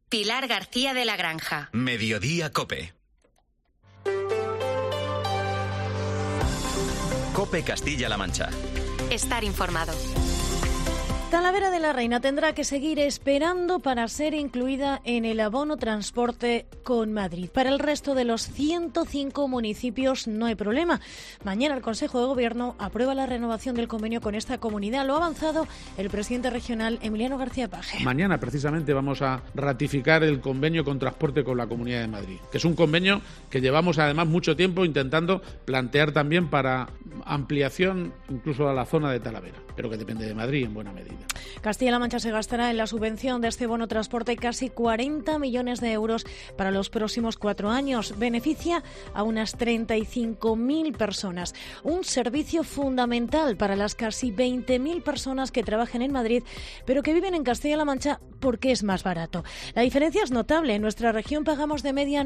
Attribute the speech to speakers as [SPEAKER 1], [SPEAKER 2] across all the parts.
[SPEAKER 1] Pilar García de la Granja.
[SPEAKER 2] Mediodía COPE. COPE Castilla-La Mancha.
[SPEAKER 1] Estar informado.
[SPEAKER 3] Talavera de la Reina tendrá que seguir esperando para ser incluida en el abono transporte con Madrid. Para el resto de los 105 municipios no hay problema. Mañana el Consejo de Gobierno aprueba la renovación del convenio con esta comunidad. Lo ha avanzado el presidente regional Emiliano García Paje.
[SPEAKER 4] Mañana precisamente vamos a ratificar el convenio con transporte con la Comunidad de Madrid, que es un convenio que llevamos además mucho tiempo intentando plantear también para ampliación incluso a la zona de Talavera, pero que depende de Madrid en buena medida.
[SPEAKER 3] Castilla-La Mancha se gastará en la subvención de este bono transporte casi 40 millones de euros para los próximos 4 años. Beneficia a unas 35.000 personas. Un servicio fundamental para las casi 20.000 personas que trabajan en Madrid, pero que viven en Castilla-La Mancha porque es más barato. La diferencia es notable. En nuestra región pagamos de media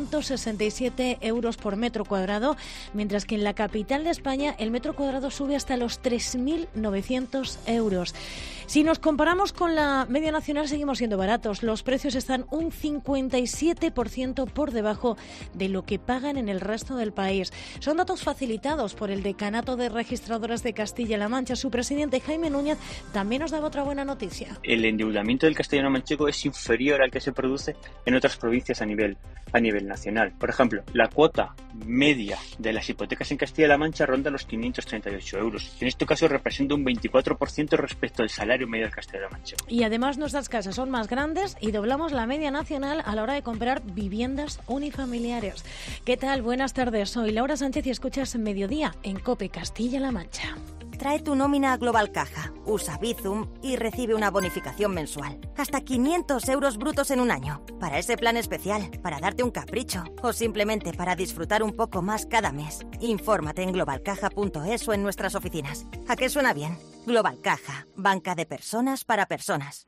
[SPEAKER 3] 967 euros por metro cuadrado, mientras que en la capital de España el metro cuadrado sube hasta los 3.900 euros. Si nos comparamos con la media nacional, seguimos siendo baratos. Los precios están un 57% por debajo de lo que pagan en el resto del país. Son datos facilitados por el Decanato de Registradoras de Castilla-La Mancha. Su presidente, Jaime Núñez, también nos daba otra buena noticia.
[SPEAKER 5] El endeudamiento del castellano-manchego es inferior al que se produce en otras provincias a nivel nacional. Por ejemplo, la cuota media de las hipotecas en Castilla-La Mancha ronda los 538 euros. En este caso representa un 24% respecto al salario medio del Castilla-La Mancha.
[SPEAKER 3] Y además nuestras casas son más grandes y doblamos la media nacional a la hora de comprar viviendas unifamiliares. ¿Qué tal? Buenas tardes. Soy Laura Sánchez y escuchas Mediodía en COPE Castilla-La Mancha.
[SPEAKER 6] Trae tu nómina a Global Caja, usa Bizum y recibe una bonificación mensual. Hasta 500 euros brutos en un año. Para ese plan especial, para darte un capricho o simplemente para disfrutar un poco más cada mes. Infórmate en globalcaja.es o en nuestras oficinas. ¿A qué suena bien? Global Caja, banca de personas para personas.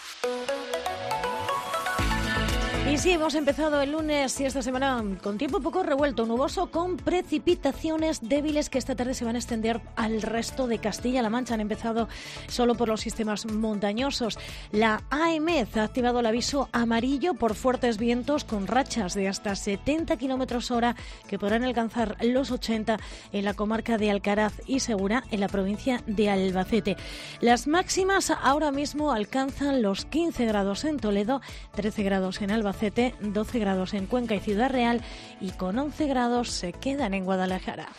[SPEAKER 3] Y sí, hemos empezado el lunes y esta semana con tiempo un poco revuelto, nuboso, con precipitaciones débiles que esta tarde se van a extender al resto de Castilla-La Mancha. Han empezado solo por los sistemas montañosos. La AEMET ha activado el aviso amarillo por fuertes vientos con rachas de hasta 70 kilómetros hora que podrán alcanzar los 80 en la comarca de Alcaraz y Segura, en la provincia de Albacete. Las máximas ahora mismo alcanzan los 15 grados en Toledo, 13 grados en Albacete, 12 grados en Cuenca y Ciudad Real y con 11 grados se quedan en Guadalajara.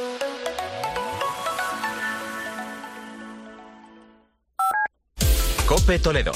[SPEAKER 2] COPE Toledo.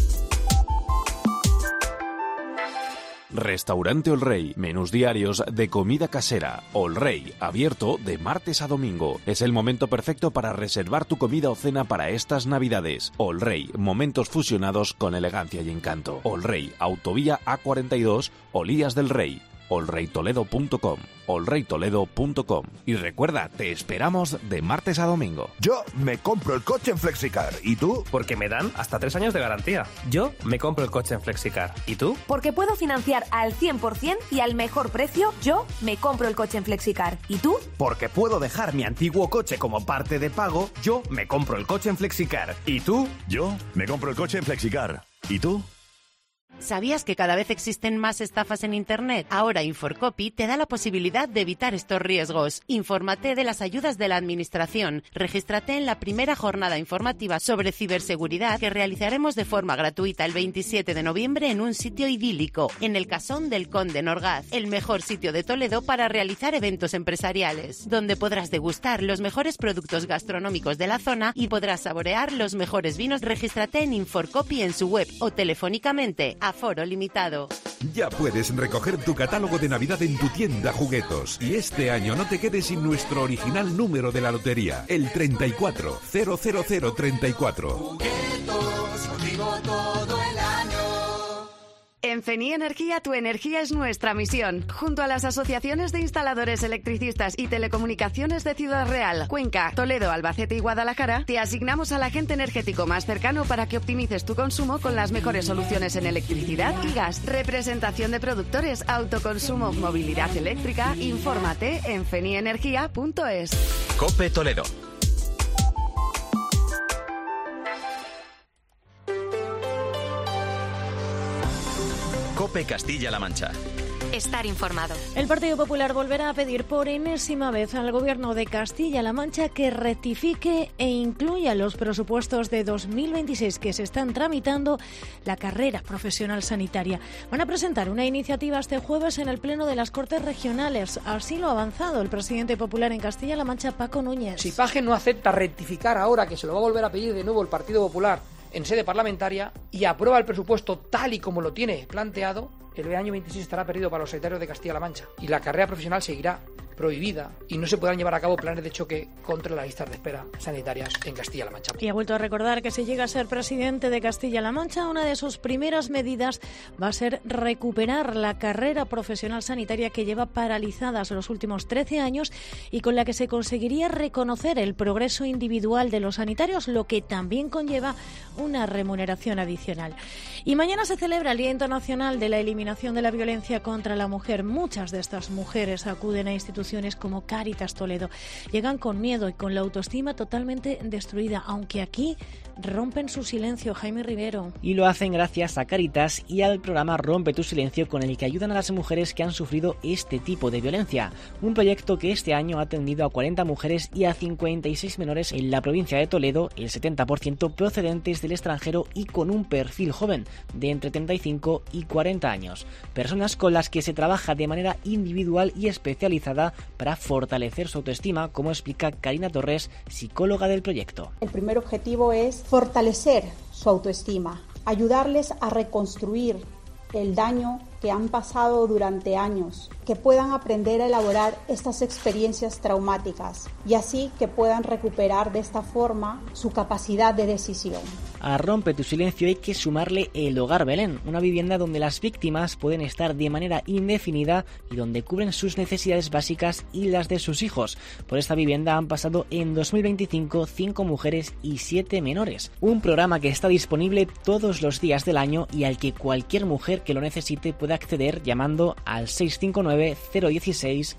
[SPEAKER 7] Restaurante El Rey, menús diarios de comida casera. El Rey, abierto de martes a domingo. Es el momento perfecto para reservar tu comida o cena para estas navidades. El Rey, momentos fusionados con elegancia y encanto. El Rey, autovía A42, Olías del Rey. olreytoledo.com, olreytoledo.com. Y recuerda, te esperamos de martes a domingo.
[SPEAKER 8] Yo me compro el coche en Flexicar. ¿Y tú?
[SPEAKER 9] Porque me dan hasta 3 años de garantía. Yo me compro el coche en Flexicar. ¿Y tú?
[SPEAKER 10] Porque puedo financiar al 100% y al mejor precio. Yo me compro el coche en Flexicar. ¿Y tú?
[SPEAKER 9] Porque puedo dejar mi antiguo coche como parte de pago. Yo me compro el coche en Flexicar. ¿Y tú?
[SPEAKER 8] Yo me compro el coche en Flexicar. ¿Y tú?
[SPEAKER 11] ¿Sabías que cada vez existen más estafas en Internet? Ahora Inforcopy te da la posibilidad de evitar estos riesgos. Infórmate de las ayudas de la Administración. Regístrate en la primera jornada informativa sobre ciberseguridad que realizaremos de forma gratuita el 27 de noviembre en un sitio idílico, en el Casón del Conde en Orgaz, el mejor sitio de Toledo para realizar eventos empresariales, donde podrás degustar los mejores productos gastronómicos de la zona y podrás saborear los mejores vinos. Regístrate en Inforcopy en su web o telefónicamente. Aforo limitado.
[SPEAKER 12] Ya puedes recoger tu catálogo de Navidad en tu tienda Juguetos. Y este año no te quedes sin nuestro original número de la lotería, el 3400034.
[SPEAKER 13] Juguetos, contigo todo el año.
[SPEAKER 14] En Feni Energía, tu energía es nuestra misión. Junto a las asociaciones de instaladores electricistas y telecomunicaciones de Ciudad Real, Cuenca, Toledo, Albacete y Guadalajara, te asignamos al agente energético más cercano para que optimices tu consumo con las mejores soluciones en electricidad y gas. Representación de productores, autoconsumo, movilidad eléctrica. Infórmate en fenienergia.es.
[SPEAKER 2] COPE Toledo. COPE Castilla-La Mancha.
[SPEAKER 1] Estar informado.
[SPEAKER 3] El Partido Popular volverá a pedir por enésima vez al Gobierno de Castilla-La Mancha que rectifique e incluya los presupuestos de 2026 que se están tramitando la carrera profesional sanitaria. Van a presentar una iniciativa este jueves en el Pleno de las Cortes Regionales. Así lo ha avanzado el presidente popular en Castilla-La Mancha, Paco Núñez.
[SPEAKER 15] Si Paje no acepta rectificar ahora, que se lo va a volver a pedir de nuevo el Partido Popular en sede parlamentaria, y aprueba el presupuesto tal y como lo tiene planteado, el año 26 estará perdido para los sanitarios de Castilla-La Mancha y la carrera profesional seguirá prohibida y no se podrán llevar a cabo planes de choque contra las listas de espera sanitarias en Castilla-La Mancha.
[SPEAKER 3] Y ha vuelto a recordar que si llega a ser presidente de Castilla-La Mancha, una de sus primeras medidas va a ser recuperar la carrera profesional sanitaria que lleva paralizadas los últimos 13 años y con la que se conseguiría reconocer el progreso individual de los sanitarios, lo que también conlleva una remuneración adicional. Y mañana se celebra el Día Internacional de la Eliminación de la Violencia contra la Mujer. Muchas de estas mujeres acuden a instituciones como Cáritas Toledo. Llegan con miedo y con la autoestima totalmente destruida, aunque aquí rompen su silencio. Jaime Rivero.
[SPEAKER 16] Y lo hacen gracias a Cáritas y al programa Rompe tu Silencio, con el que ayudan a las mujeres que han sufrido este tipo de violencia. Un proyecto que este año ha atendido a 40 mujeres y a 56 menores en la provincia de Toledo, el 70% procedentes del extranjero y con un perfil joven, de entre 35 y 40 años. Personas con las que se trabaja de manera individual y especializada para fortalecer su autoestima, como explica Karina Torres, psicóloga del proyecto.
[SPEAKER 17] El primer objetivo es fortalecer su autoestima, ayudarles a reconstruir el daño que han pasado durante años, que puedan aprender a elaborar estas experiencias traumáticas y así que puedan recuperar de esta forma su capacidad de decisión.
[SPEAKER 16] A Rompe tu Silencio hay que sumarle el Hogar Belén, una vivienda donde las víctimas pueden estar de manera indefinida y donde cubren sus necesidades básicas y las de sus hijos. Por esta vivienda han pasado en 2025 5 mujeres y 7 menores. Un programa que está disponible todos los días del año y al que cualquier mujer que lo necesite puede acceder llamando al 659 016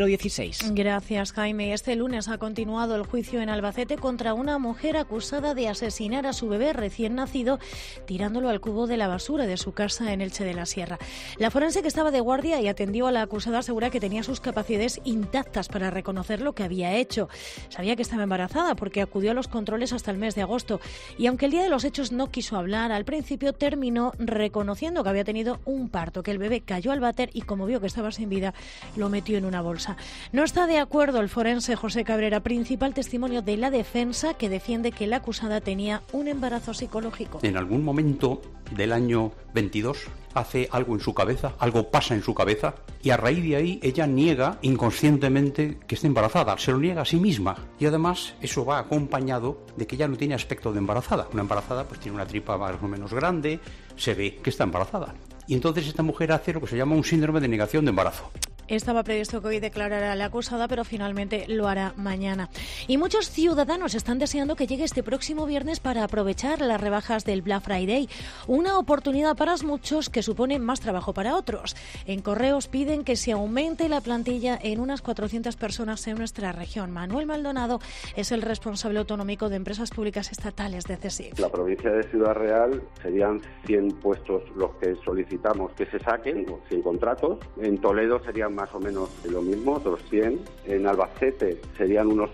[SPEAKER 16] 016.
[SPEAKER 3] Gracias, Jaime. Este lunes ha continuado el juicio en Albacete contra una mujer acusada de asesinar a su bebé recién nacido tirándolo al cubo de la basura de su casa en Elche de la Sierra. La forense, que estaba de guardia y atendió a la acusada, asegura que tenía sus capacidades intactas para reconocer lo que había hecho. Sabía que estaba embarazada porque acudió a los controles hasta el mes de agosto y aunque el día de los hechos no quiso hablar, al principio terminó reconociendo que había tenido un parto, que el bebé cayó al váter y como vio que estaba sin vida, lo metió en una bolsa. No está de acuerdo el forense José Cabrera, principal testimonio de la defensa, que defiende que la acusada tenía un embarazo psicológico.
[SPEAKER 18] En algún momento del año 22 hace algo en su cabeza, algo pasa en su cabeza y a raíz de ahí ella niega inconscientemente que está embarazada, se lo niega a sí misma y además eso va acompañado de que ella no tiene aspecto de embarazada. Una embarazada pues tiene una tripa más o menos grande, se ve que está embarazada y entonces esta mujer hace lo que se llama un síndrome de negación de embarazo.
[SPEAKER 3] Estaba previsto que hoy declarara a la acusada, pero finalmente lo hará mañana. Y muchos ciudadanos están deseando que llegue este próximo viernes para aprovechar las rebajas del Black Friday. Una oportunidad para muchos que supone más trabajo para otros. En Correos piden que se aumente la plantilla en unas 400 personas en nuestra región. Manuel Maldonado es el responsable autonómico de empresas públicas estatales de CESIF.
[SPEAKER 19] La provincia de Ciudad Real serían 100 puestos los que solicitamos que se saquen, 100 contratos. En Toledo serían más o menos lo mismo, otros 100. En Albacete serían unos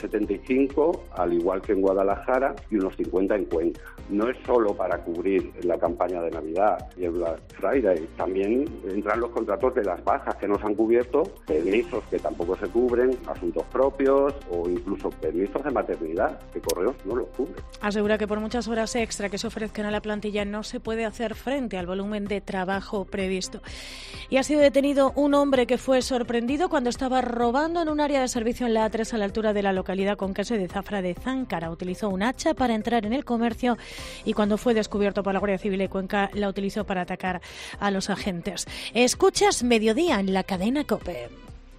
[SPEAKER 19] 75, al igual que en Guadalajara, y unos 50 en Cuenca. No es solo para cubrir la campaña de Navidad y el Black Friday, también entran los contratos de las bajas que nos han cubierto, permisos que tampoco se cubren, asuntos propios o incluso permisos de maternidad, que Correos no los cubre.
[SPEAKER 3] Asegura que por muchas horas extra que se ofrezcan a la plantilla no se puede hacer frente al volumen de trabajo previsto. Y ha sido detenido un hombre que fue sorprendido cuando estaba robando en un área de servicio en la A3 a la altura de la localidad conquense de Zafra de Záncara. Utilizó un hacha para entrar en el comercio y cuando fue descubierto por la Guardia Civil de Cuenca la utilizó para atacar a los agentes. Escuchas Mediodía en la cadena COPE.